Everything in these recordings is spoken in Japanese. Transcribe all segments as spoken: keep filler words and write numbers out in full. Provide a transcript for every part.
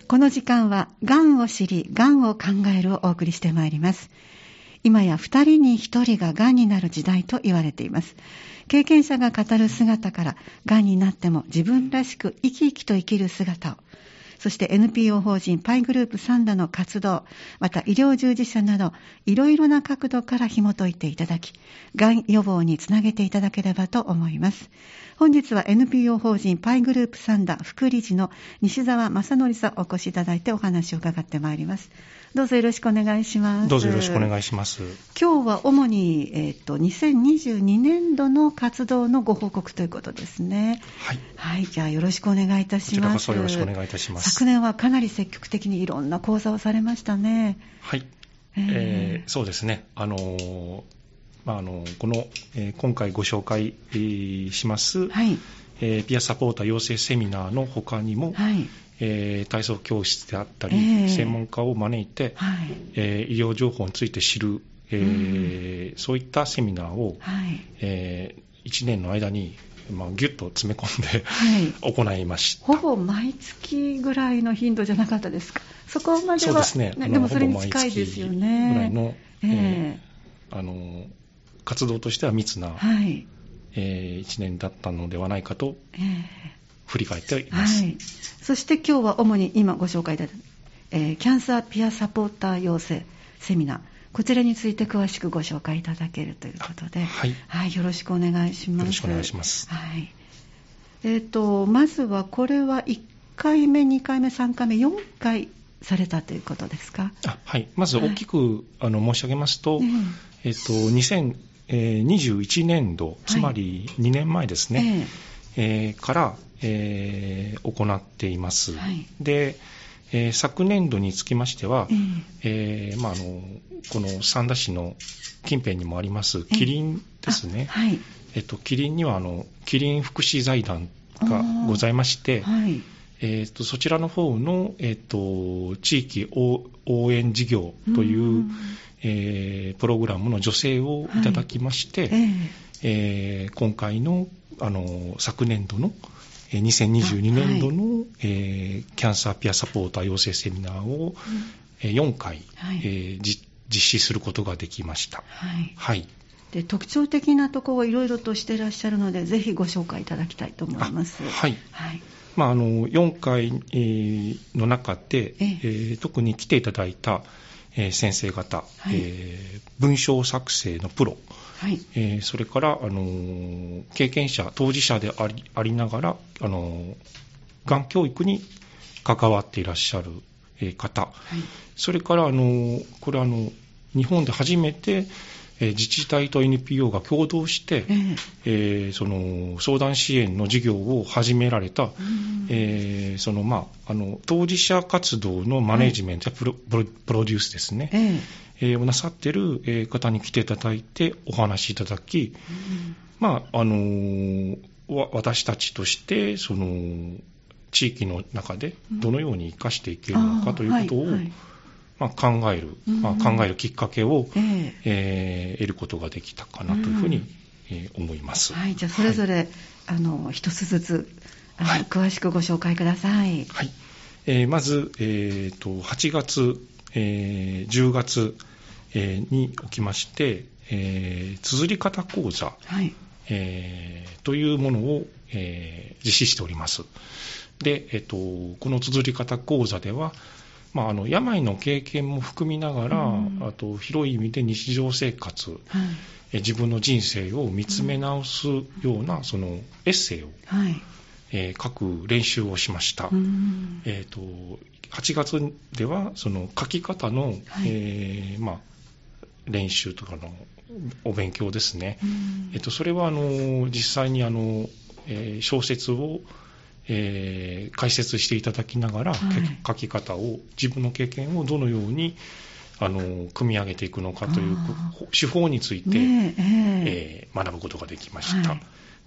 この時間はがんを知り、がんを考えるをお送りしてまいります。今やふたりにひとりががんになる時代と言われています。経験者が語る姿から、がんになっても自分らしく生き生きと生きる姿を、そして エヌピーオー 法人パイグループサンダの活動、また医療従事者などいろいろな角度から紐解いていただき、がん予防につなげていただければと思います。本日は エヌピーオー 法人パイグループサンダ副理事の西澤正則さんお越しいただいてお話を伺ってまいります。どうぞよろしくお願いします。 どうぞよろしくお願いします。 今日は主に、えー、とにせんにじゅうにねんどの活動のご報告ということですね。 はい、 はい、じゃあよろしくお願いいたします。こちらこそよろしくお願いいたします。 昨年はかなり積極的にいろんな講座をされましたね。 はい、えーえー、そうですね。あのーまあ、あのこの、えー、今回ご紹介、えー、します、はいえー、ピアサポーター養成セミナーの他にも、はいえー、体操教室であったり、えー、専門家を招いて、はいえー、医療情報について知る、えーうん、そういったセミナーを、はいえー、いちねんの間に、まあ、ギュッと詰め込んで、はい、行いました。 ほぼ毎月ぐらいの頻度じゃなかったですか。そこまではそうですね。 でもそれに近いですよね。 ぐらいの、えーえー、あの活動としては密な、はいえー、いちねんだったのではないかと、えー振り返っています、はい、 そして今日は主に今ご紹介いただいた、えー、キャンサーピアサポーター養成セミナー、こちらについて詳しくご紹介いただけるということで、はいはい、よろしくお願いします。 よろしくお願いします、 はいえー、とまずはこれはいっかいめにかいめさんかいめよんかいされたということですか。 あ、はい、まず大きく、はい、あの申し上げますと、うんえー、とにせんにじゅういちねんど、つまりにねんまえですね、えーえー、からえー、行っています、はいでえー、昨年度につきましては、えーえーまあ、あのこの三田市の近辺にもありますキリンですね、はいえっと、キリンにはあのキリン福祉財団がございまして、はいえー、とそちらの方の、えー、と地域応援事業という、えー、プログラムの助成をいただきまして、はいえーえー、今回の、あの昨年度のにせんにじゅうにねんどの、はいえー、キャンサーピアサポーター養成セミナーを、うん、よんかい、はいえー、実施することができました、 はいはい、 で特徴的なところをいろいろとしていらっしゃるので、ぜひご紹介いただきたいと思います。 はい、はいまあ、あのよんかい、えー、の中で、ええー、特に来ていただいた、えー、先生方、はいえー、文章作成のプロ、はいえー、それから、あのー、経験者当事者であり、ありながら、あのー、がん教育に関わっていらっしゃる、えー、方、はい、それから、あのー、これあの日本で初めて、えー、自治体と エヌピーオー が共同して、えーえー、その相談支援の事業を始められた、うんえーそのまあ、あの当事者活動のマネジメントやプロ、はい、プロデュースですね、えーえー、をなさっている方に来ていただいてお話しいただき、うんまああのー、私たちとしてその地域の中でどのように生かしていけるのかということを、うんはいはいまあ、考える、まあ、考えるきっかけを、えーえー、得ることができたかなというふうに、うんえー、思います。 はい、じゃあそれぞれ、はい、あの一つずつあの、はい、詳しくご紹介ください。 はいえー、まず、えー、とはちがつ、えー、じゅうがつ、えー、におきまして、えー、綴り方講座、はいえー、というものを、えー、実施しております。で、えー、とこの綴り方講座ではまあ、あの病の経験も含みながら、うん、あと広い意味で日常生活、はい、え自分の人生を見つめ直すような、うん、そのエッセイを、はいえー、書く練習をしました、うんえー、とはちがつではその書き方の、はいえーまあ、練習とかのお勉強ですね、うんえー、とそれはあの実際にあの、えー、小説をえー、解説していただきながら、はい、書き方を自分の経験をどのようにあの組み上げていくのかという手法について、ねえーえー、学ぶことができました、はい、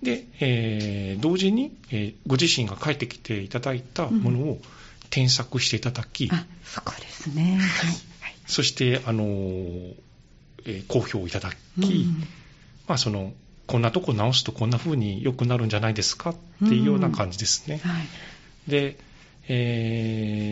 で、えー、同時に、えー、ご自身が書いてきていただいたものを添削していただき、 うん、あそこですね、はい、 そしてあの、えー、好評いただき、うんまあ、そのこんなとこ直すとこんな風に良くなるんじゃないですかっていうような感じですね、うんはい、で、えー、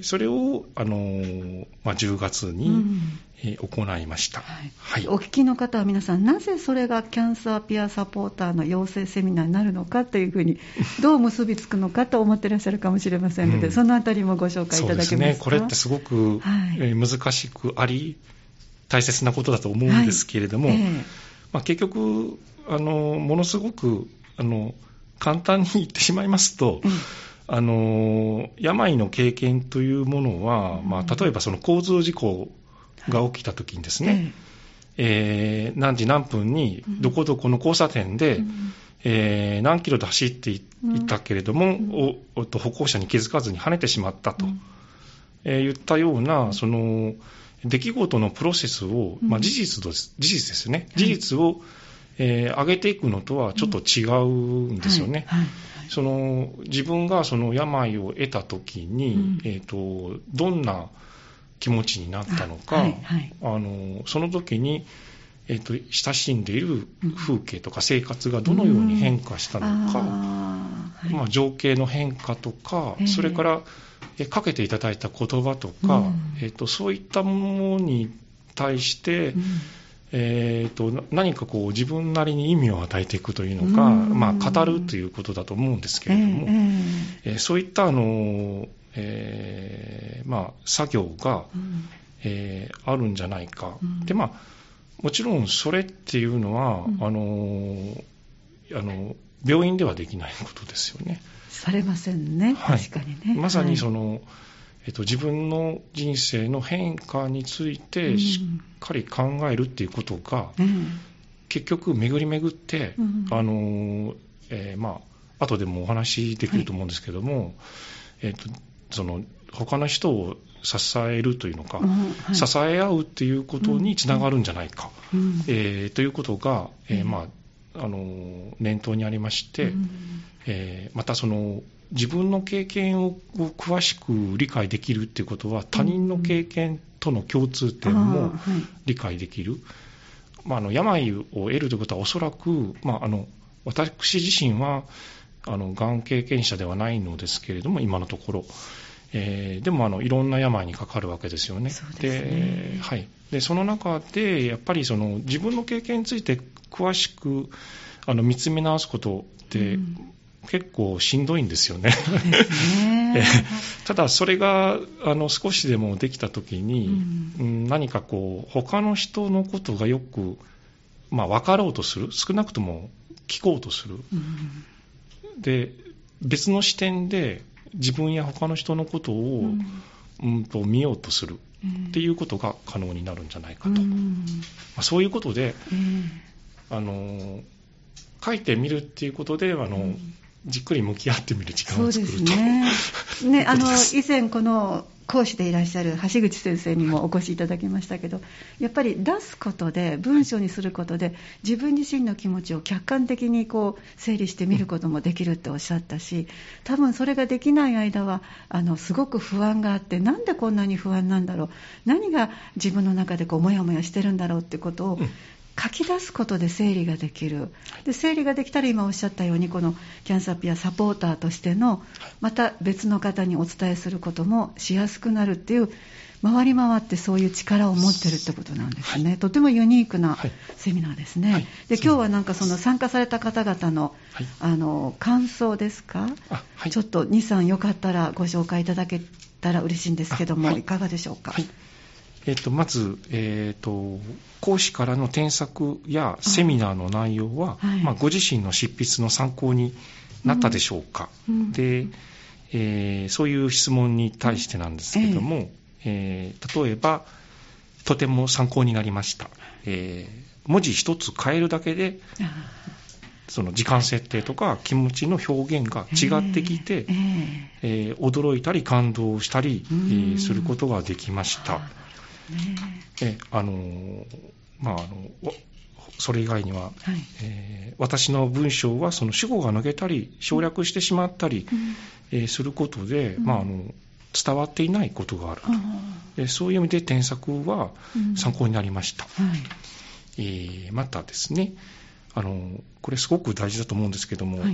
それをあの、まあ、じゅうがつに、うんえー、行いました、 はいはい、お聞きの方は皆さん、なぜそれがキャンサーピアサポーターの養成セミナーになるのかというふうにどう結びつくのかと思っていらっしゃるかもしれませんので、うん、そのあたりもご紹介いただけますか。 そうですね、これってすごく、はいえー、難しくあり大切なことだと思うんですけれども、はいえーまあ、結局あのものすごくあの簡単に言ってしまいますと、うんあの病の経験というものは、まあ、例えばその交通事故が起きたときにですね、はいえー、何時何分にどこどこの交差点で、うんえー、何キロで走っていったけれども、うん、おお歩行者に気づかずに跳ねてしまったと、うんえー、言ったようなその出来事のプロセスを、まあ、事実です、事実ですね、事実を、えー、上げていくのとはちょっと違うんですよね。はいはいその自分がその病を得たときに、うんえーと、どんな気持ちになったのか、はいはい、あのその時に、えーと、親しんでいる風景とか生活がどのように変化したのか、うんあまあ、情景の変化とか、それからえかけていただいた言葉とか、うんえーと、そういったものに対して、うんえー、と何かこう自分なりに意味を与えていくというのか、まあ、語るということだと思うんですけれども、えーえー、そういったあの、えーまあ、作業が、うんえー、あるんじゃないか、うん、でまあ、もちろんそれっていうのは、うん、あのあの病院ではできないことですよね。 されませんね、はい、確かにね。 まさにその、はいえっと、自分の人生の変化についてしっかり考えるっていうことが、うん、結局巡り巡って、うん、あのえー、まあ後でもお話しできると思うんですけども、はいえっと、その他の人を支えるというのか、うんはい、支え合うっていうことにつながるんじゃないか、うんえー、ということが、えーまあ、あの念頭にありまして、うんえー、またその自分の経験を詳しく理解できるということは他人の経験との共通点も理解できる、うんまあ、あの病を得るということはおそらく、まあ、あの私自身はあのがん経験者ではないのですけれども今のところ、えー、でもあのいろんな病にかかるわけですよね。 そうですね。 で、はい、でその中でやっぱりその自分の経験について詳しくあの見つめ直すことって、うん結構しんどいんですよね。 そうですねただそれがあの少しでもできたときに、うん、何かこう他の人のことがよく、まあ、分かろうとする少なくとも聞こうとする、うん、で別の視点で自分や他の人のことを、うんうん、と見ようとするっていうことが可能になるんじゃないかと、うんまあ、そういうことで、うん、あの書いてみるっていうことであの、うんじっくり向き合ってみる時間を作ると。そうですね。 ね、あの以前この講師でいらっしゃる橋口先生にもお越しいただきましたけど、やっぱり出すことで文章にすることで自分自身の気持ちを客観的にこう整理してみることもできるっておっしゃったし、多分それができない間はあのすごく不安があって、なんでこんなに不安なんだろう、何が自分の中でこうモヤモヤしてるんだろうってことを、うん書き出すことで整理ができる。で整理ができたら今おっしゃったようにこのキャンサーピアサポーターとしてのまた別の方にお伝えすることもしやすくなるっていう、回り回ってそういう力を持ってるってことなんですね、はい、とてもユニークなセミナーですね、はい、で今日はなんかその参加された方々の、はい、あの感想ですか、はい、ちょっとにさんよかったらご紹介いただけたら嬉しいんですけども、いかがでしょうか。 はいえー、とまず、えー、と講師からの添削やセミナーの内容は、はいまあ、ご自身の執筆の参考になったでしょうか、うん、で、えー、そういう質問に対してなんですけども、ええー、例えばとても参考になりました、えー、文字一つ変えるだけでその時間設定とか気持ちの表現が違ってきて、えーえー、驚いたり感動したり、えー、することができました。えあのまあ、あのそれ以外には、はいえー、私の文章はその主語が抜けたり省略してしまったり、うんえー、することで、うんまあ、あの伝わっていないことがあると、うん、そういう意味で添削は参考になりました、うんはいえー、またですねあのこれすごく大事だと思うんですけども、はい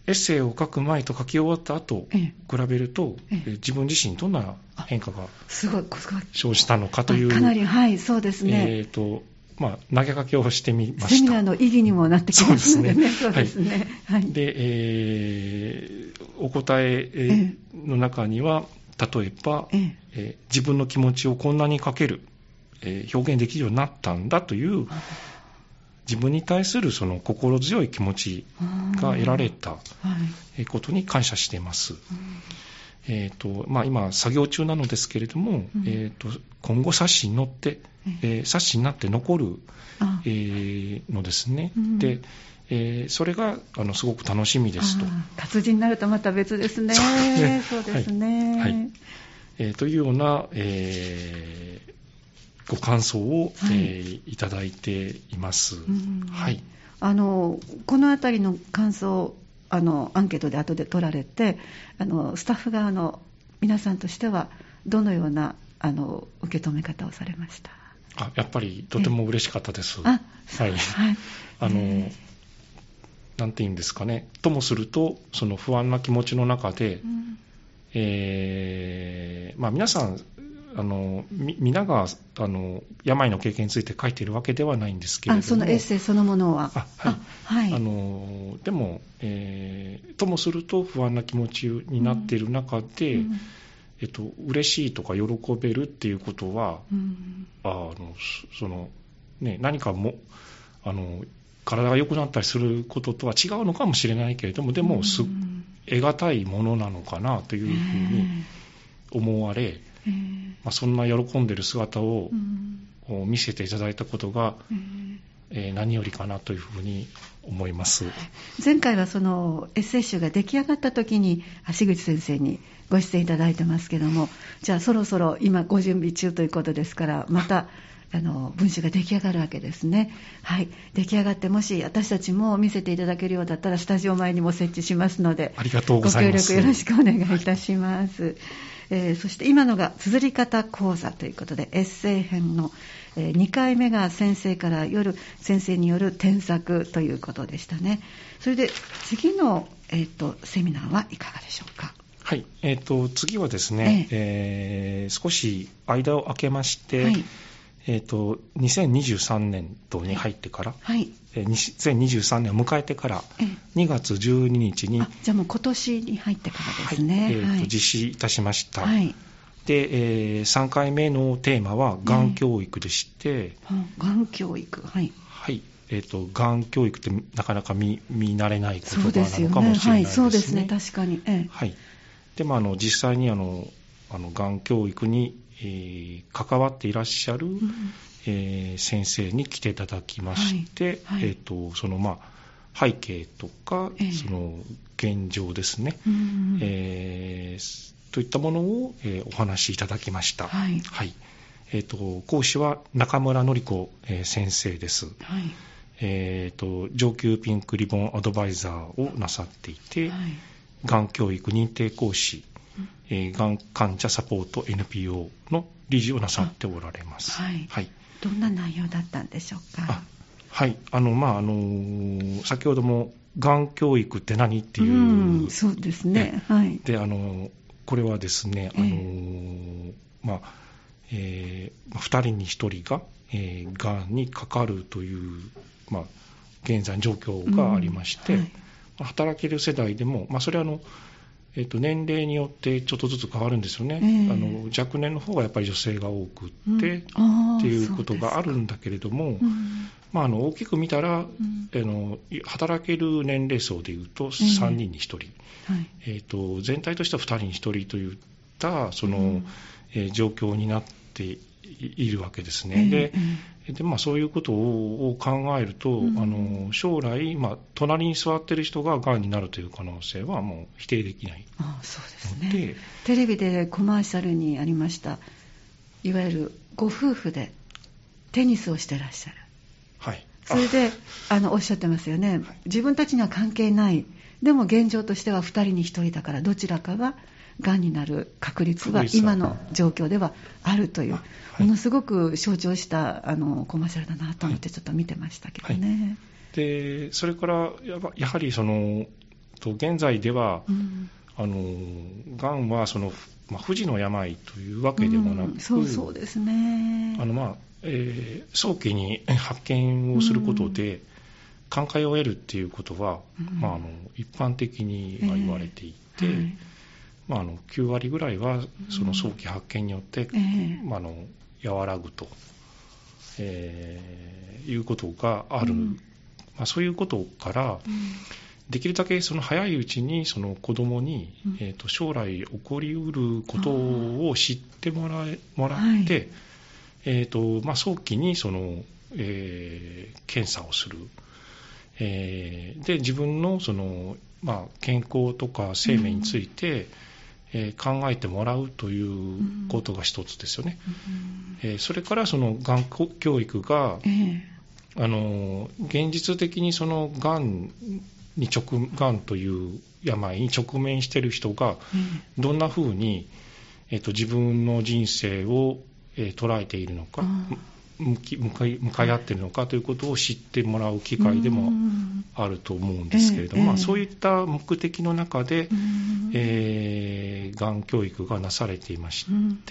エッセイを書く前と書き終わった後、 ええ、 比べると、 ええ、 自分自身どんな変化がすごい生じたのかという、 かなり、はい、そうですね。 えーとまあ、投げかけをしてみました。 セミナーの意義にもなってきますのでね。 そうですね。 はい。 で、えー、お答えの中には、例えば、えええー、自分の気持ちをこんなに書ける、えー、表現できるようになったんだという、自分に対するその心強い気持ちが得られたことに感謝しています。えーとまあ、今、作業中なのですけれども、うん、えーと今後冊子に載って、えー、冊子になって残る、えー、のですね、うん、でえー、それがあのすごく楽しみですと。 活字になるとまた別ですね。そうですね、 はいはい、えー、というような、えーご感想を、はいえー、いただいています、うんはい、 あのこのあたりの感想あのアンケートで後で取られてあのスタッフ側の皆さんとしてはどのようなあの受け止め方をされました？ あやっぱりとても嬉しかったです。 あ、 はいはい、あの、えー、なんていうんですかね、ともするとその不安な気持ちの中で、うんえーまあ、皆さんあの皆があの病の経験について書いているわけではないんですけれども、 あそのエッセイそのものは、 あ、はいはい、あのでも、えー、ともすると不安な気持ちになっている中で、うんえっと、嬉しいとか喜べるっていうことは、うん、あのそのね、何かもあの体が良くなったりすることとは違うのかもしれないけれども、でもす、うん、得難いものなのかなというふうに思われ、えーまあ、そんな喜んでいる姿を、うん、見せていただいたことが、うんえー、何よりかなというふうに思います。 前回はそのエッセイ集が出来上がった時に橋口先生にご出演いただいてますけども、じゃあそろそろ今ご準備中ということですから、またあの文集が出来上がるわけですね。はい、出来上がってもし私たちも見せていただけるようだったらスタジオ前にも設置しますので、 ありがとうございます。 ご協力よろしくお願いいたします。えー、そして今のが綴り方講座ということでエッセイ編の、えー、にかいめが先生からよる先生による添削ということでしたね。それで次の、えー、とセミナーはいかがでしょうか？ はい、えー、と次はですね、えーえー、少し間を空けまして、はいえー、とにせんにじゅうさんねん度に入ってから、はいえー、にせんにじゅうさんねんを迎えてからにがつじゅうににちに、 あじゃあもう今年に入ってからですね、 はいえーとはい、実施いたしました、はいでえー、さんかいめのテーマはがん教育でして、 うん、がん教育はい、 はいえー、とがん教育ってなかなか 見, 見慣れない言葉なのかもしれないですね。 そうですね、確かに、ええはいでまあ、あの実際にあのあのがん教育にえー、関わっていらっしゃる、うんえー、先生に来ていただきまして、はいはいえー、とそのまあ背景とか、えー、その現状ですね、うんえー、といったものを、えー、お話しいただきました、はいはいえー、と講師は中村典子、えー、先生です、はいえー、と上級ピンクリボンアドバイザーをなさっていて、はい、がん教育認定講師えー、がん患者サポート エヌピーオー の理事をなさっておられます。 はい。はい、どんな内容だったんでしょうか。 あはい。あの、まあ、あのー、先ほども、がん教育って何っていう。 うん、そうですね。はい。 で、あの、これはですね、あのー、まあ、えー、ふたりにひとりが、えー、がんにかかるという、まあ、現在の状況がありまして、うんはい、働ける世代でも、まあ、それはあの、えっと、年齢によってちょっとずつ変わるんですよね、えー、あの若年の方がやっぱり女性が多くって、うん、っていうことがあるんだけれども、うんまあ、あの大きく見たら、うん、あの働ける年齢層でいうとさんにんにひとり、えーはいえー、と全体としてはふたりにひとりといったその、うんえー、状況になっているわけですね。えー、ででまあ、そういうことを考えると、うん、あの将来、まあ、隣に座っている人ががんになるという可能性はもう否定できない。 ああそうですね。テレビでコマーシャルにありましたいわゆるご夫婦でテニスをしてらっしゃる、 はい、 それであのおっしゃってますよね、はい、自分たちには関係ない、でも現状としてはふたりにひとりだからどちらかががんになる確率は今の状況ではあるという、はい、ものすごく象徴したあのコマーシャルだなと思ってちょっと見てましたけどね、はいはい、 でそれからやはりそのと現在では、 うん、 あのがんはその、まあ、不治の病というわけでもなく、うん、 そうそうですね、 あの、まあえー、早期に発見をすることで、うん、寛解を得るっていうことは、うんまあ、あの一般的には言われていて、えーはいまあ、あのきゅうわりぐらいはその早期発見によって、うんえーまあ、あの和らぐと、えー、いうことがある、うんまあ、そういうことから、うんできるだけその早いうちにその子どもに、うんえー、と将来起こりうることを知ってもらえもらって、はいえーとまあ、早期にその、えー、検査をする、えー、で自分のその、まあ、健康とか生命について、うんえー、考えてもらうということが一つですよね、うんえー、それからそのがん教育が、えー、あの現実的にそのがんに直がんという病に直面している人がどんなふうに、えー、と自分の人生を、えー、捉えているのか、向き向かい、向かい合っているのかということを知ってもらう機会でもあると思うんですけれども、えーまあ、そういった目的の中で、えー、がん教育がなされていまして、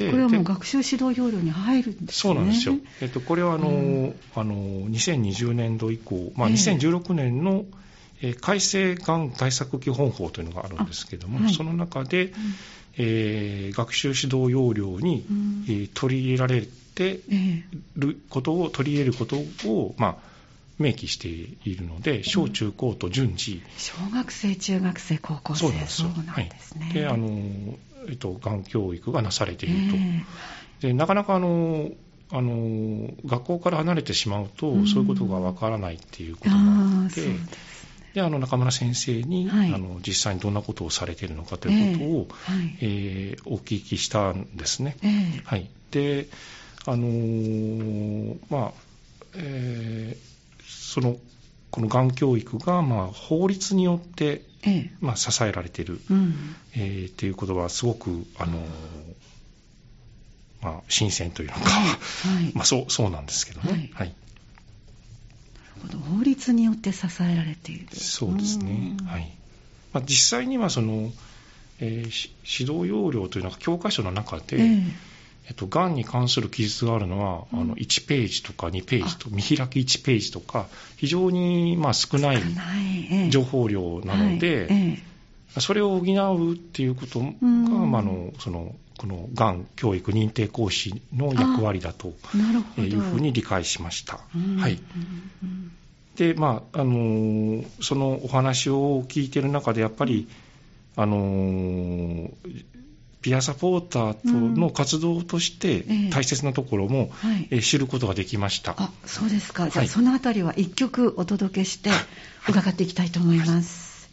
これはもう学習指導要領に入るんですね。 そうなんですよ、えー、とこれはあの、うん、あのにせんにじゅうねんど以降、まあ、にせんじゅうろくねんの、えー、改正がん対策基本法というのがあるんですけれども、はい、その中で、うんえー、学習指導要領に、うんえー、取り入れられてることを、取り入れることを、まあ、明記しているので、小中高と順次、 小学生、中学生、高校生、 そうなんですよ。 そうなんですね。 はい、で、あの、えっと、がん教育がなされていると。えー、でなかなかあのあの学校から離れてしまうと、うん、そういうことがわからないっていうことがあって、であの中村先生に、はい、あの実際にどんなことをされているのかということを、えーはいえー、お聞きしたんですね。えーはい、であのーまあえー、そのこのがん教育が、まあ、法律によって、えーまあ、支えられている、うんえー、っていうことはすごく、あのーまあ、新鮮というのか、はいまあ、そう、そうなんですけどね。はいはい法律によって支えられている。 そうですね、はいまあ、実際にはその、えー、指導要領というのは教科書の中で、えーえっと、がんに関する記述があるのは、うん、あのいちページとかにページと見開きいちページとか非常にまあ少ない情報量なので、はいえー、それを補うっていうことが、まあ、あのそのこのがん教育認定講師の役割だというふうに理解しました。はい。で、まああのそのお話を聞いている中でやっぱり、あのピアサポーターとの活動として大切なところも、うんええはい、知ることができました。 あ、そうですか。じゃあ、はい、そのあたりは一曲お届けして伺っていきたいと思います。はいはい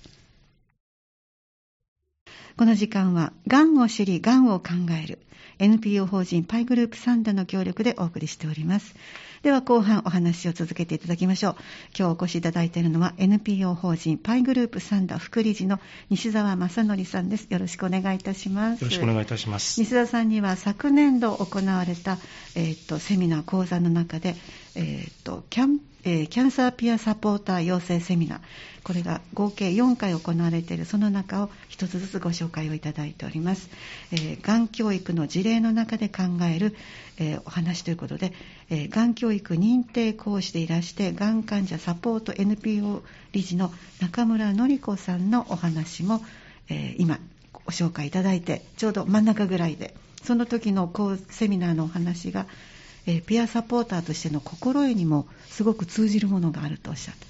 この時間は、がんを知り、がんを考える エヌピーオー 法人パイグループサンダの協力でお送りしております。では後半お話を続けていただきましょう。今日お越しいただいているのは エヌピーオー 法人パイグループサンダ副理事の西澤正則さんです。よろしくお願いいたします。 よろしくお願いいたします。 西澤さんには昨年度行われた、えー、とセミナー講座の中で、えー、とキャンえー、キャンサーピアサポーター養成セミナー、これが合計よんかい行われているその中を一つずつご紹介をいただいております。えー、がん教育の事例の中で考える、えー、お話ということで、えー、がん教育認定講師でいらしてがん患者サポート エヌピーオー 理事の中村典子さんのお話も、えー、今ご紹介いただいてちょうど真ん中ぐらいで、その時のこうセミナーのお話がえー、ピアサポーターとしての心得にもすごく通じるものがあるとおっしゃった。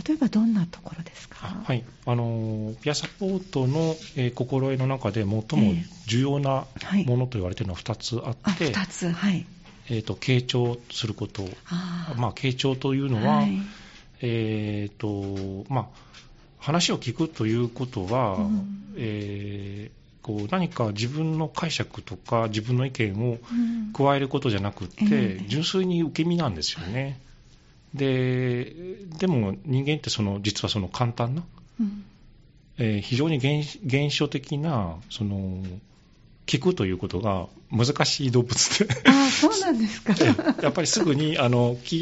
例えばどんなところですか？ はい、あのピアサポートの、えー、心得の中で最も重要なものと言われているのはふたつあって、 えーはい、ふたつ、はいえーと、傾聴すること。あ、まあ、傾聴というのは、はいえーとまあ、話を聞くということは、うんえーこう何か自分の解釈とか自分の意見を加えることじゃなくて、うんえー、純粋に受け身なんですよね。で、でも人間ってその実はその簡単な、うんえー、非常に 原, 原初的なその聞くということが難しい動物であ、そうなんですかやっぱりすぐにあの聞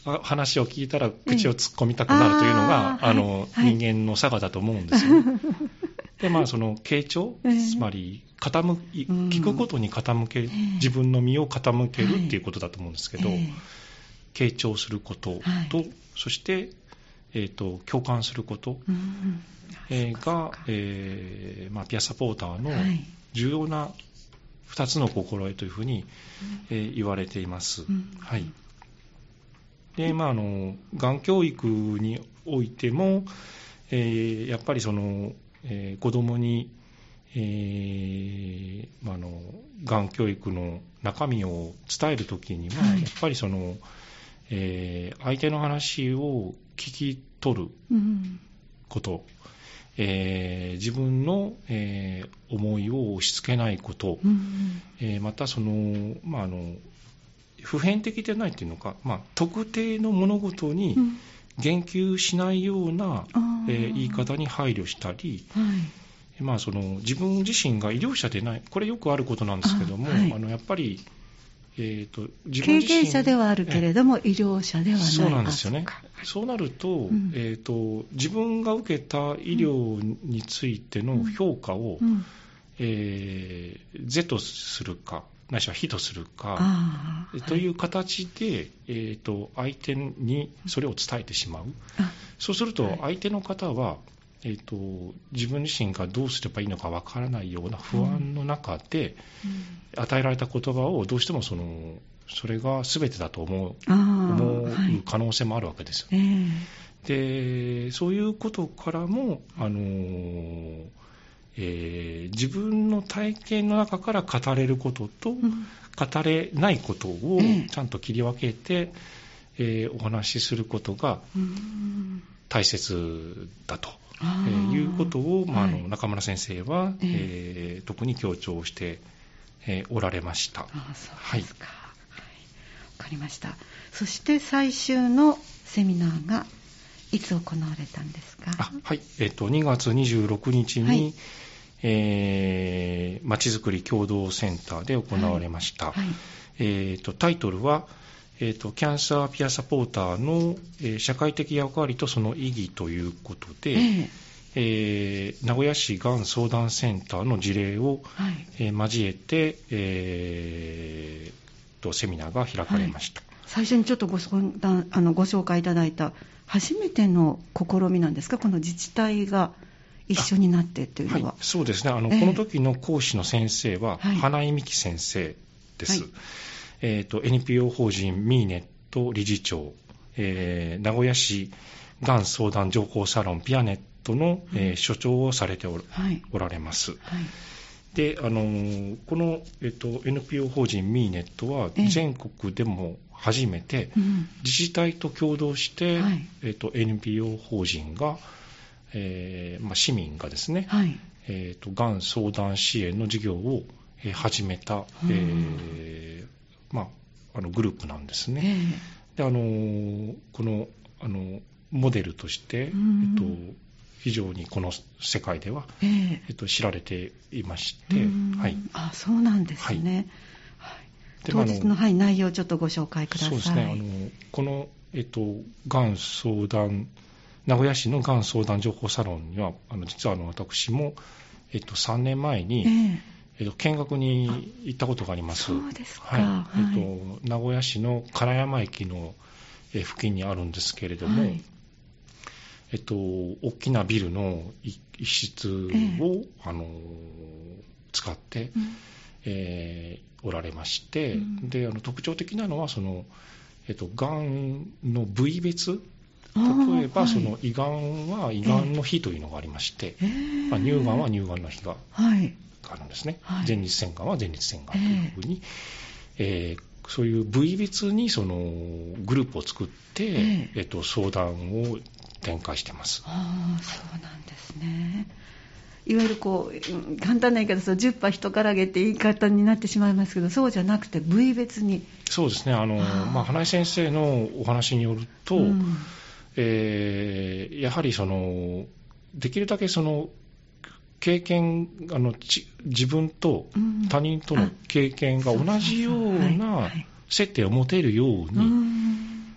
話を聞いたら口を突っ込みたくなるというのが、ええ、あの、はい、人間の性だと思うんですよね。で、まあ、その傾聴、えー、つまり傾き、聞くことに傾ける、えー、自分の身を傾けるっていうことだと思うんですけど、はい、傾聴することと、はい、そして、えーと、共感すること、うんえー、が、えーまあ、ピアサポーターの重要なふたつの心得というふうに、えー、言われています。うんはい。で、まあ、あの、がん教育においても、えー、やっぱりその、えー、子どもに、えーまあ、のがん教育の中身を伝えるときには、はい、やっぱりその、えー、相手の話を聞き取ること、うんえー、自分の、えー、思いを押し付けないこと、うんえー、またその、まあ、あの普遍的でないというのか、まあ、特定の物事に言及しないような、うんえー、言い方に配慮したり、はいまあ、その自分自身が医療者でない、これよくあることなんですけども、あ、はい、あのやっぱり、えー、と自分自身経験者ではあるけれども、医療者ではない。 そうなんですよね。そうなると、うんえー、と自分が受けた医療についての評価を、うんうんえー、是とするか、ないしは非とするかという形で、はいえー、と相手にそれを伝えてしまう。そうすると相手の方は、えー、と自分自身がどうすればいいのかわからないような不安の中で、うん、与えられた言葉をどうしてもそのそれが全てだと思う、思う可能性もあるわけですよ、ねでそういうことからも、あのーえー、自分の体験の中から語れることと、うん、語れないことをちゃんと切り分けて、えー、お話しすることが大切だと、えー、いうことを、まあ、あの中村先生は、えー、特に強調して、えー、おられました。 あそうですか、はいわかりました。そして最終のセミナーがいつ行われたんですか？ あはい、えーと、にがつにじゅうろくにちに、はいえー、まちづくり共同センターで行われました。はいはいえーと、タイトルは、えーと、キャンサーピアサポーターの、えー、社会的役割とその意義ということで、えーえー、名古屋市がん相談センターの事例を、はいえー、交えて、えーセミナーが開かれました、はい、 最初にちょっと ご, あのご紹介いただいた初めての試みなんですか？この自治体が一緒になってというのは。 はい、そうですねあの、えー、この時の講師の先生は、はい、花井美樹先生です、はいえー、と エヌピーオー 法人ミーネット理事長、えー、名古屋市がん相談情報サロンピアネットの、えー、所長をされて お,、はい、おられます、はいであのこの、えっと、エヌピーオー 法人ミーネットは全国でも初めて自治体と共同して、うんはいえっと、エヌピーオー 法人が、えーまあ、市民がですね、はいえっと、がん相談支援の事業を、えー、始めた、えーまあ、あのグループなんですね、えー、であのこの、あのモデルとして、うん、えっと非常にこの世界では、えーえっと、知られていまして、はい、 あそうなんですね、はいはい、当日の、はい、内容をちょっとご紹介ください。 そうですねあのこの、えっと、がん相談名古屋市のがん相談情報サロンにはあの実はあの私も、えっと、さんねんまえに、えーえっと、見学に行ったことがあります。 そうですか、 はいはいえっと、名古屋市の金山駅の付近にあるんですけれども、はいえっと、大きなビルの一室を、ええあの使って、うんえー、おられまして、うん、であの特徴的なのはその、えっと、がんの部位別例えば、はい、その胃がんは胃がんの日というのがありまして、えーまあ、乳がんは乳がんの日があるんですね、はい、前立腺がんは前立腺がんというふうに、えーえー、そういう部位別にそのグループを作って、えーえっと、相談を展開してます。 ああ、そうなんですね。いわゆるこう簡単な言い方ですとじゅっぱ人からげって言い方になってしまいますけど、そうじゃなくて部位別に。 そうですねあの、まあ、花井先生のお話によると、うんえー、やはりそのできるだけその経験あの自分と他人との経験が同じような接点を持てるように、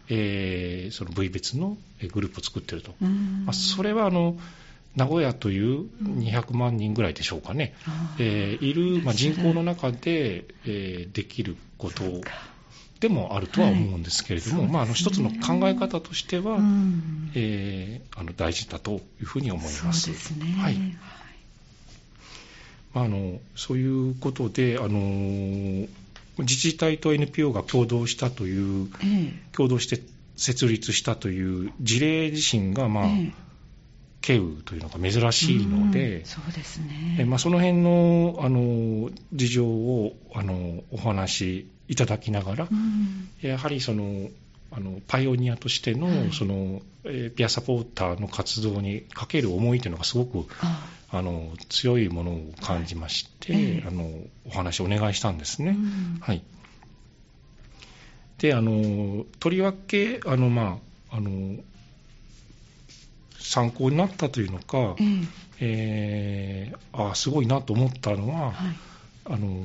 えー、その部位別のグループを作っていると、まあ、それはあの名古屋というにひゃくまんにんぐらいでしょうかね、うんえー、いる、まあ、人口の中で、えー、できることでもあるとは思うんですけれども、はいまあ、あの一つの考え方としては、うんえー、あの大事だというふうに思います。 そうですね、 はいまあ、あのそういうことで、あの自治体と エヌピーオー が共同したという、ええ、共同して設立したという事例自身が、まあええ、稀有というのが珍しいので、 うん、そうですね。 えまあ、その辺の、あの事情をあのお話しいただきながら、うん、やはりそのあのパイオニアとしての、はい、そのえピアサポーターの活動にかける思いというのがすごくあの強いものを感じまして、はいえー、あのお話をお願いしたんですね。うんはい、であのとりわけあの、まあ、あの参考になったというのか、えーえー、あすごいなと思ったのは、はい、あの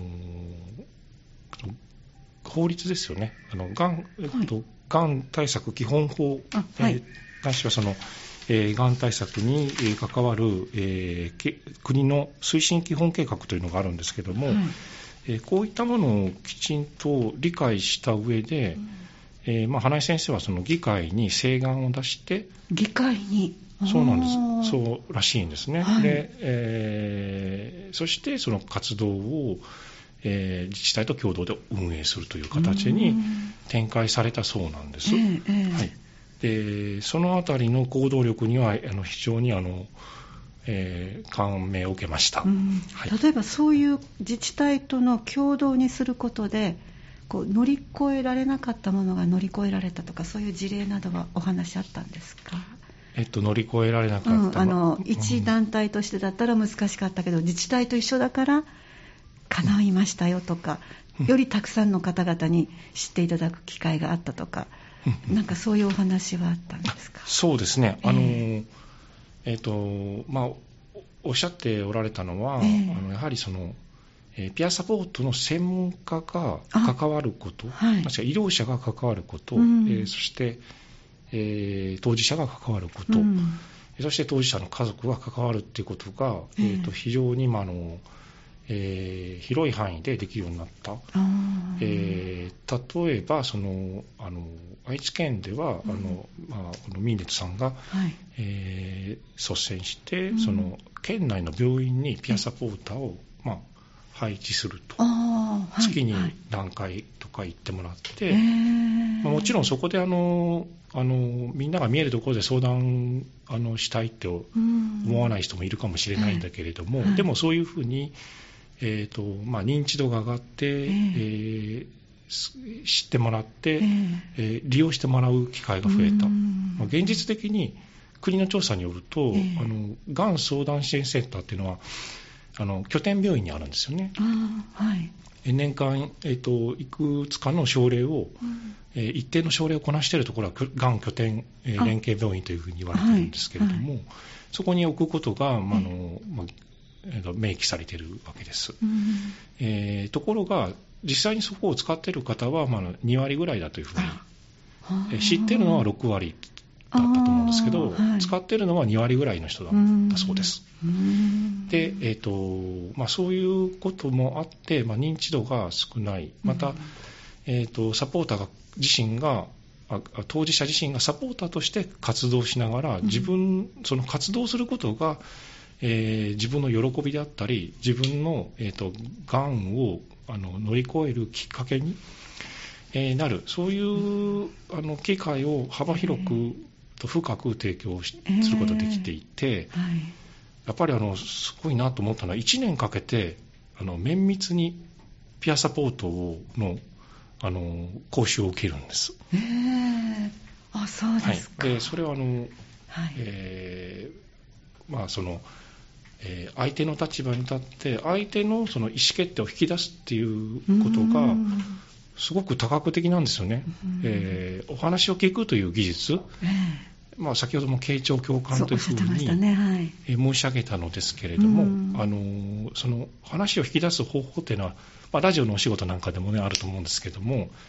法律ですよね。あのがん、えっとはい、がん対策基本法に関してはその、えー、がん対策に関わる、えー、国の推進基本計画というのがあるんですけども、はいえー、こういったものをきちんと理解した上で、うんえーまあ、花井先生はその議会に請願を出して議会にそうなんですそうらしいんですね、はいでえー、そしてその活動を、えー、自治体と共同で運営するという形に展開されたそうなんです、えーえーはい、でそのあたりの行動力にはあの非常にあの、えー、感銘を受けました、うんはい、例えばそういう自治体との共同にすることでこう乗り越えられなかったものが乗り越えられたとかそういう事例などはお話あったんですか？ えっと、乗り越えられなかった、うん、 あの一団体としてだったら難しかったけど、うん、自治体と一緒だから叶いましたよとか、うん、よりたくさんの方々に知っていただく機会があったとか、うん、なんかそういうお話はあったんですか？ そうですね、あのえーとまあ、おっしゃっておられたのは、えー、あのやはりそのえー、ピアサポートの専門家が関わること、はい、医療者が関わること、うんえー、そして、えー、当事者が関わること、うん、そして当事者の家族が関わるということが、えー、と非常に、まあのえー、広い範囲でできるようになった。えー、例えばそのあの愛知県では、うんあのまあ、このミーネットさんが、はいえー、率先して、うん、その県内の病院にピアサポーターを、まあ配置すると、はい、月に何回とか行ってもらって、はいまあ、もちろんそこであのあのみんなが見えるところで相談あのしたいって思わない人もいるかもしれないんだけれども、はい、でもそういうふうに、えーとまあ、認知度が上がって、えー、知ってもらって、えーえー、利用してもらう機会が増えた、まあ、現実的に国の調査によると、えー、あのがん相談支援センターっていうのはあの拠点病院にあるんですよね。あ、はい、年間、えーと、いくつかの症例を、うんえー、一定の症例をこなしているところはがん拠点、えー、連携病院というふうに言われているんですけれども、はいはい、そこに置くことが、まあのまあえー、明記されているわけです、うんえー、ところが実際にそこを使っている方は、まあ、に割ぐらいだというふうに、えー、知っているのはろく割だったと思うんですけど、はい、使っているのはに割ぐらいの人だったそうです。で、えーとまあ、そういうこともあって、まあ、認知度が少ない、また、えーと、サポーターが自身が当事者自身がサポーターとして活動しながら自分、その活動することが、えー、自分の喜びであったり自分の、えーと、がんをあの乗り越えるきっかけに、えー、なるそういうあの機会を幅広くと深く提供することができていて、えーはい、やっぱりあのすごいなと思ったのはいちねんかけてあの綿密にピアサポートの、あの講習を受けるんです。 えー、あ、そうですか。 はい、でそれはあの、はいえーまあそのえー、相手の立場に立って相手のその意思決定を引き出すっていうことがすごく多角的なんですよね。えー、お話を聞くという技術、えーまあ、先ほども傾聴共感というふうに、ねはい、申し上げたのですけれども、あのその話を引き出す方法というのは、まあ、ラジオのお仕事なんかでも、ね、あると思うんですけども、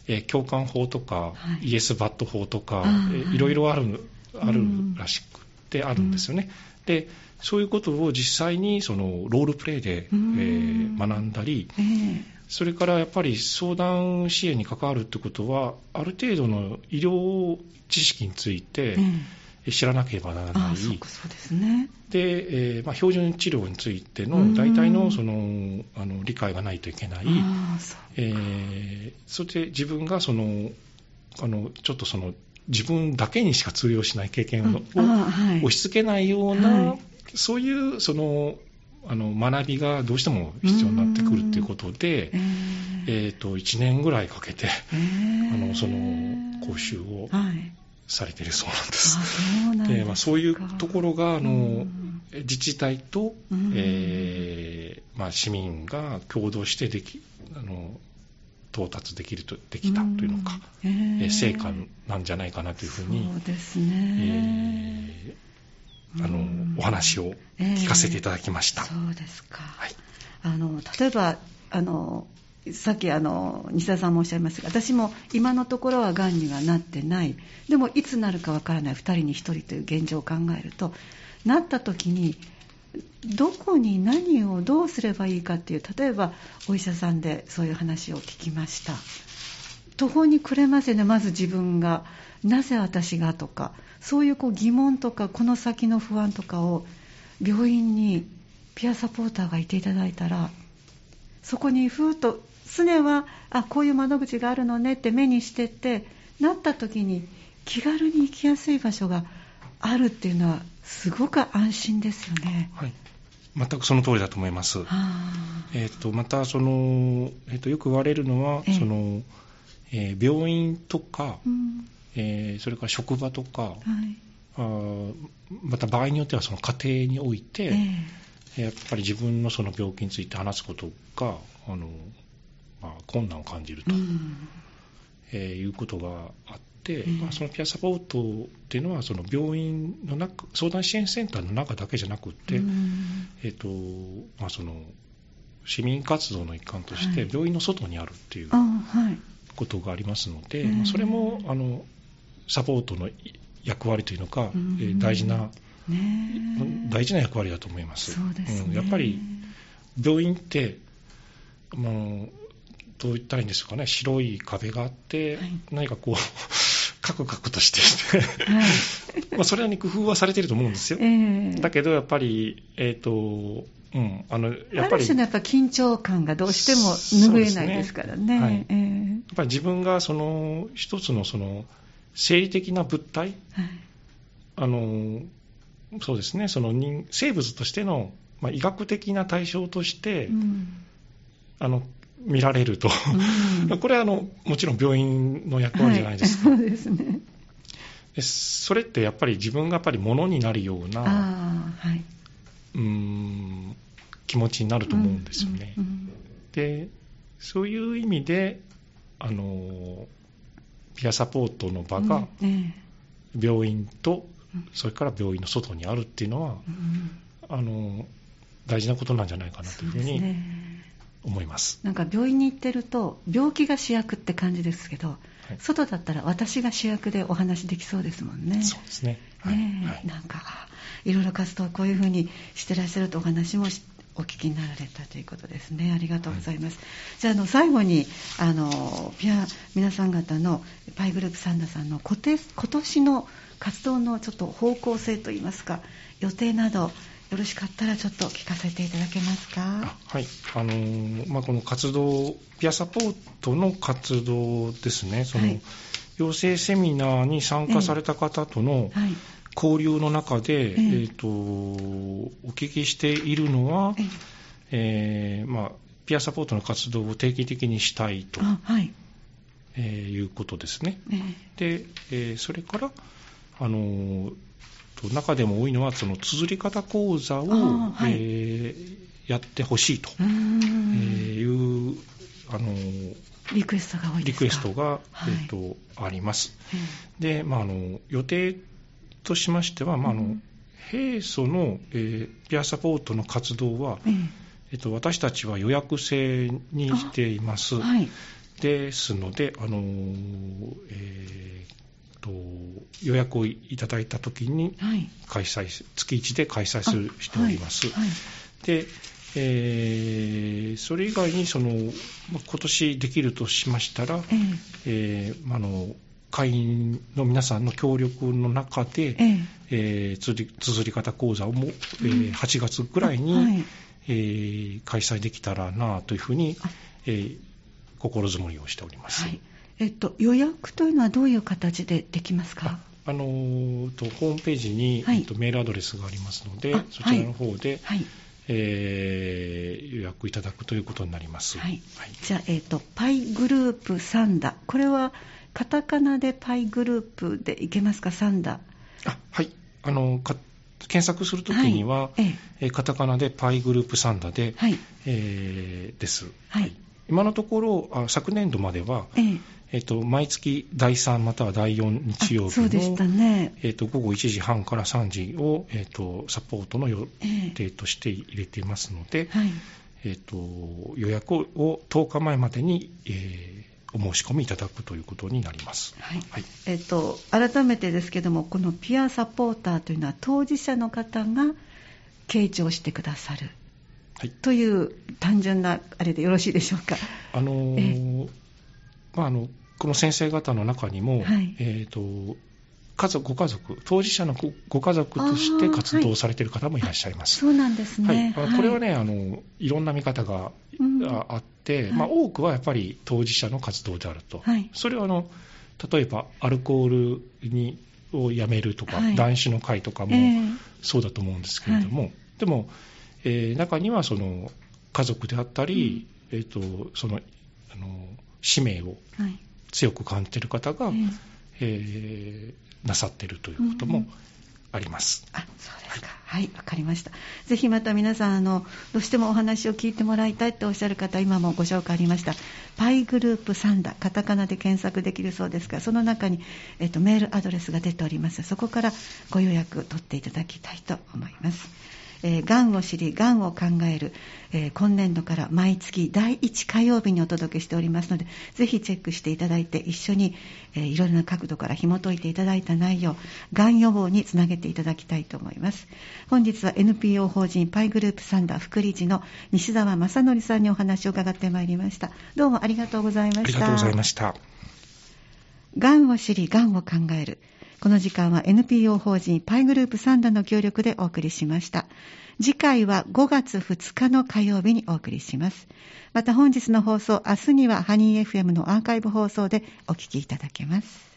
えー、共感法とか、はい、イエスバット法とか、えー、いろいろある、あるらしくてあるんですよね、うん、でそういうことを実際にそのロールプレイで、えー、学んだり、えー、それからやっぱり相談支援に関わるってことはある程度の医療知識について知らなければならない、うん、 そうですね、 で、えーまあ、標準治療についての大体の、その、あの理解がないといけない、そ, えー、それで自分がそのあのちょっとその自分だけにしか通用しない経験を、うんはい、押し付けないような、はい、そういうそのあの学びがどうしても必要になってくるということで、えーえー、といちねんぐらいかけて、えー、あのその講習をされているそうなんです。そうなんですか。で、まあ、そういうところがあの自治体と、えーまあ、市民が共同してできあの到達できるとできたというのか、えー、成果なんじゃないかなというふうに、 そうですね、 えー、あのお話を聞かせていただきました。 えー、そうですか、はい、あの例えばあのさっきあの西田さんもおっしゃいましたが、私も今のところはがんにはなってない、でもいつなるかわからないふたりにひとりという現状を考えると、なった時にどこに何をどうすればいいかっていう、例えばお医者さんでそういう話を聞きました。途方に暮れませんね。まず自分がなぜ私がとか、そういうこう疑問とかこの先の不安とかを病院にピアサポーターがいていただいたら、そこにふーっと常はあこういう窓口があるのねって目にしてって、なった時に気軽に行きやすい場所があるっていうのはすごく安心ですよね。 はい、全くその通りだと思います。えー、とまたその、えー、とよく言われるのは、えーそのえー、病院とか、うんえー、それから職場とか、はい、あまた場合によってはその家庭において、えー、やっぱり自分のその病気について話すことがあの、まあ、困難を感じると、うんえー、いうことがあって、まあ、そのピアサポートっていうのはその病院の中、相談支援センターの中だけじゃなくて、うんえーとまあ、その市民活動の一環として病院の外にあるっていうことがありますので、はいまあ、それもあのサポートの役割というのか、うん、えー、大事な、ね、大事な役割だと思います。 そうですね、 うん、やっぱり病院って、まあ、どう言ったらいいんですかね、白い壁があって、はい、何かこうカクカクとしていて、はいまあ、それに工夫はされていると思うんですよ、えー、だけどやっぱり、えーとうん、あのやっぱりある種のやっぱ緊張感がどうしても拭えないですからね。はいえー、 やっぱり自分がその一つのその生理的な物体、はい、あのそうですね、その人生物としての、まあ、医学的な対象として、うん、あの見られると、うん、これはあのもちろん病院の役割じゃないですか、 はい、そうですね。 でそれってやっぱり自分がやっぱり物になるような、あ、はい、うーん気持ちになると思うんですよね、うんうんうん、でそういう意味であのピアサポートの場が病院とそれから病院の外にあるっていうのは、うんうん、あの大事なことなんじゃないかなというふうに思います。 なんか病院に行ってると病気が主役って感じですけど、はい、外だったら私が主役でお話できそうですもんね。 そうですね、 はいねはい、なんかいろいろ活動こういうふうにしてらっしゃるとお話もお聞きになられたということですね。ありがとうございます、はい、じゃあ、あの最後にあのピア皆さん方のパイグループサンダさんの今年の活動のちょっと方向性といいますか予定などよろしかったらちょっと聞かせていただけますか。 はい、あのーまあ、この活動ピアサポートの活動ですね、その、はい、養成セミナーに参加された方との交流の中で、えーえー、とお聞きしているのは、えーえーまあ、ピアサポートの活動を定期的にしたいと、はいえー、いうことですね、えーでえー、それからあのー中でも多いのはその綴り方講座を、はいえー、やってほしいという、あのリクエストが多いですか。 リクエストが、はいえー、とあります、で、まあ、あの予定としましては、まあ、あの平素の、えー、ピアサポートの活動は、えーえー、と私たちは予約制にしています、はい、 ですので、あのえー、と予約をいただいたときに開催、はい、月いちで開催するしております。はいはい、でえー、それ以外にその、まあ、今年できるとしましたら、えーえー、あの会員の皆さんの協力の中で、えーえー、綴り、綴り方講座も、えー、はちがつぐらいに、はい、えー、開催できたらなというふうに、えー、心づもりをしております。はい、 えっと、予約というのはどういう形でできますか？ あ、あのー、とホームページに、はい、えっと、メールアドレスがありますので、そちらの方で、はいはい、えー、予約いただくということになります。はいはい、じゃあ、えーと、パイグループサンダ、これはカタカナでパイグループでいけますか？サンダ。あ、 はい、あのか検索するときには、はい、えー、カタカナでパイグループサンダで、はい、えー、です、はいはい、今のところあ昨年度までは、えーえー、と毎月だいさんまたはだいよん日曜日の、そうでしたね、えー、と午後いちじはんからさんじを、えー、とサポートの予定として入れていますので、えーはい、えー、と予約をとおかまえまでに、えー、お申し込みいただくということになります。はいはい、 えー、と改めてですけども、このピアサポーターというのは当事者の方が傾聴してくださる、はい、という単純なあれでよろしいでしょうか？ あのーまあ、あのこの先生方の中にも、はい、えー、と家族ご家族当事者の ご, ご家族として活動されている方もいらっしゃいます。 はい、そうなんですね。 はい、これはね、あのいろんな見方があって、うん、まあ、多くはやっぱり当事者の活動であると、はい、それはあの例えばアルコールにをやめるとか、はい、断酒の会とかもそうだと思うんですけれども、えーはい、でも、えー、中にはその家族であったり、うん、えー、とそのあの使命を強く感じている方が、はい、えー、なさっているということもあります。 うん、あ、そうですか。はい、わ、はい、かりました。ぜひまた皆さん、あのどうしてもお話を聞いてもらいたいとおっしゃる方、今もご紹介ありましたパイグループサンダ、カタカナで検索できるそうですが、その中に、えっと、メールアドレスが出ております。そこからご予約取っていただきたいと思います。えー、がんを知り、がんを考える、えー、今年度から毎月だいいち火曜日にお届けしておりますので、ぜひチェックしていただいて、一緒に、えー、いろいろな角度から紐解いていただいた内容、がん予防につなげていただきたいと思います。本日は エヌピーオー 法人パイグループサンダ副理事の西澤正則さんにお話を伺ってまいりました。どうもありがとうございました。ありがとうございました。 がんを知り、がんを考える。この時間は エヌピーオー 法人パイグループサンダの協力でお送りしました。次回はごがつふつかの火曜日にお送りします。また本日の放送、明日にはハニー エフエム のアーカイブ放送でお聞きいただけます。